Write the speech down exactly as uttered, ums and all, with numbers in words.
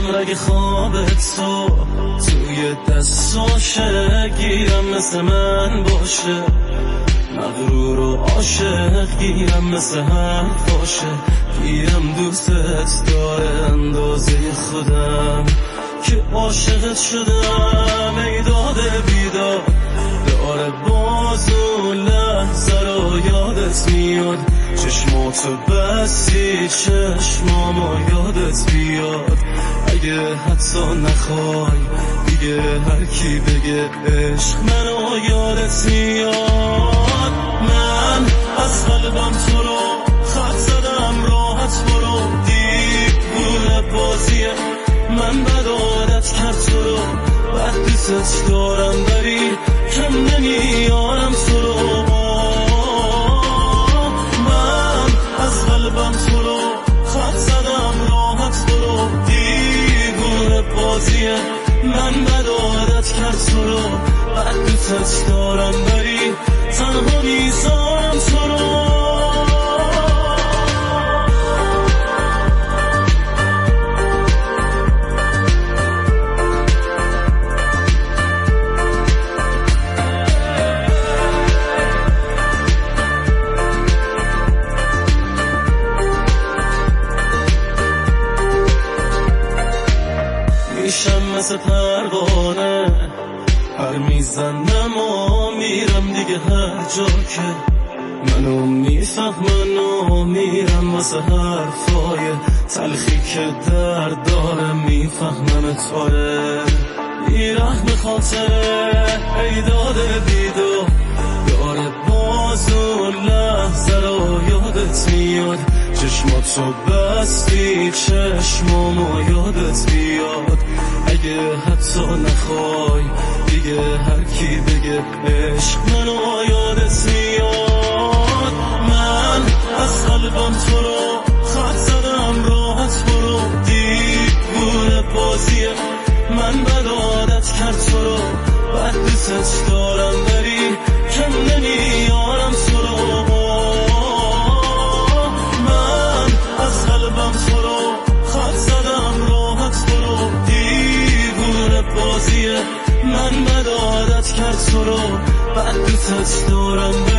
میشم رگ خوابت تو توی دستاشه، گیرم مثل من باشه، مغرور و عاشق گیرم مثل هم باشه، گیرم دوستت داره اندازه خودم که عاشقت شدم. ای داده بیدار داره باز و لحظه رو یادت میاد، چشماتو بستی چشمامو یادت بیاد. اگه حتی نخوای دیگه هر کی بگه عشق منو یادت میاد. من از قلبم تو رو خط زدم، راحت برو، دیوونه بازیه من بد عادت کرد تو رو، بعد دوست دارم ولی کم نمیارم تو رو. من از قلبم تو رو خط زدم، راحت برو، دیوونه بازیه من بد عادت کرد تو رو، بعد دوست دارم ولی تنها میذارم تو رو. میشم مثل پروانه هر میزنم و میرم دیگه هر جا که منو میفهمن و میرم واسه حرفای تلخی که درد داره، میفهمم توره بیرحم خاطره. ای داده بیدو داره باز و لحظه رو یادت میاد، چشماتو بستی چشمامو یادت بیاد. اگه حتی نخوای دیگه هر کی بگه عشق منو یادت میاد. من از قلبم تو رو خط زدم، راحت برو، دیوونه بازیه من بد عادت کرد تو رو، بعد دوست دارم ولی کم نمیارم تو رو. من از قلبم تو رو خط زدم، راحت برو، دیوونه بازیه من بد عادت کرد تو رو، بعد دوست دارم